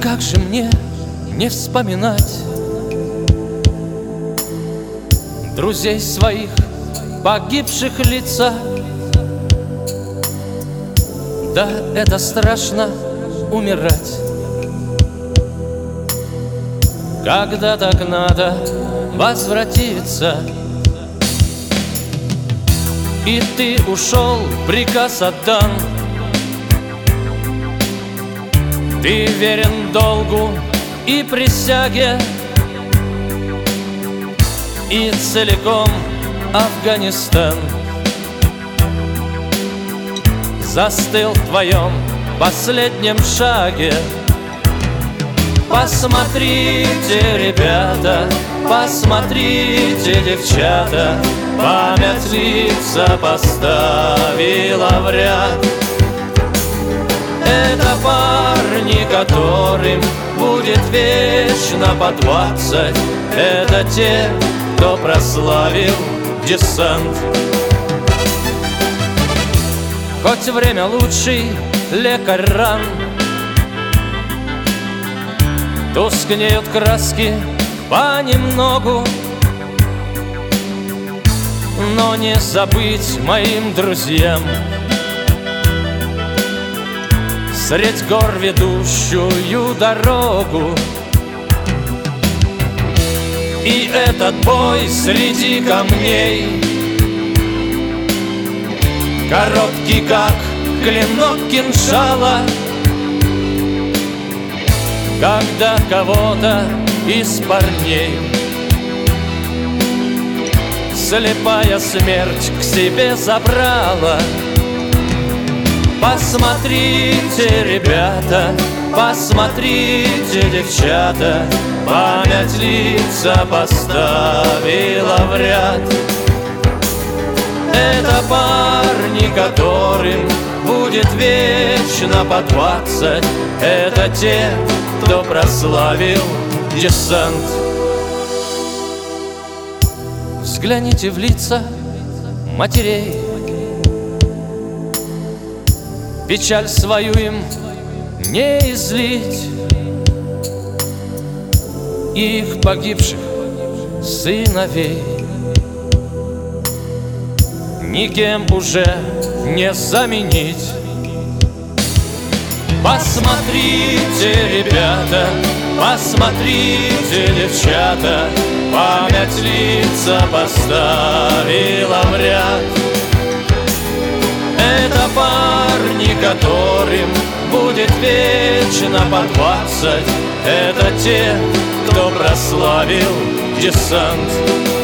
как же мне не вспоминать друзей своих, погибших лица? Да, это страшно умирать, когда так надо возвратиться. И ты ушел, приказ отдан, ты верен долгу и присяге, и целиком Афганистан застыл в твоем последнем шаге. Посмотрите, ребята, посмотрите, девчата, память лица поставила в ряд. Это парни, которым будет вечно по 20. Это те, кто прославил десант. Хоть время лучший лекарь ран, тускнеют краски понемногу, но не забыть моим друзьям средь гор ведущую дорогу. И этот бой среди камней, короткий, как клинок кинжала, когда кого-то из парней слепая смерть к себе забрала. Посмотрите, ребята, посмотрите, девчата, память лица поставила в ряд. Это парни, которым будет вечно по 20. Это те, кто прославил десант. Взгляните в лица матерей, печаль свою им не излить, их погибших сыновей никем уже не заменить. Посмотрите, ребята, посмотрите, девчата, память лица поставила в ряд. Это парни, которым будет вечно по 20. Это те, кто прославил десант.